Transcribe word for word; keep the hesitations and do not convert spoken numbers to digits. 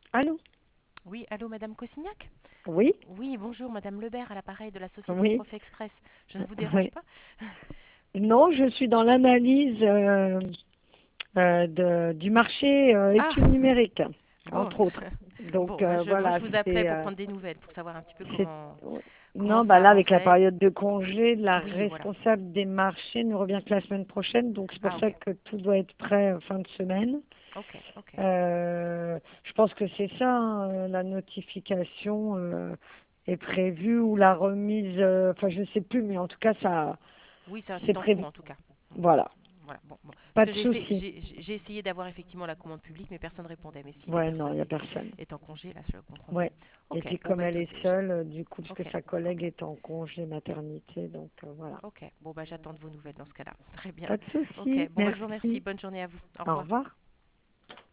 Allô? Oui, allô, Madame Cossignac? Oui? Oui, bonjour, Madame Lebert, à l'appareil de la société Oui? Prof Express. Je ne vous dérange Oui. pas? Non, je suis dans l'analyse euh, euh, de- du marché euh, Ah, études numériques, bon, entre autres. Donc bon, bah euh, je, moi je voilà, vous appelais c'est, pour euh, prendre des nouvelles, pour savoir un petit peu c'est- comment, ouais. comment Non, bah ça là, avec la avançait. période de congé, la Oui, voilà. responsable des marchés ne revient que la semaine prochaine, donc c'est pour Ah, ça ok, que tout doit être prêt euh, fin de semaine. ok, ok. Euh, je pense que c'est ça, hein, euh, la notification euh, est prévue ou la remise, euh, enfin je ne sais plus, mais en tout cas ça, Oui, ça c'est c'est en cours prévu. en tout cas. Voilà, Voilà, bon, bon. Parce pas que de j'ai fait, souci. j'ai j'ai essayé d'avoir effectivement la commande publique, mais personne répondait. Mais si, les Ouais, non, il personnes n'y a est, personne. est en congé, là, je comprends mieux. Ouais. Et Ok, puis bon, comme bah elle est écoutez, j'- seule, euh, du coup, parce que ok, sa collègue ok. est en congé maternité, donc euh, voilà. Ok, bon bah j'attends de vos nouvelles dans ce cas-là. Très bien. Pas de Ok, souci, bon bah je vous remercie. merci. Bonne journée à vous. Au Au revoir. revoir.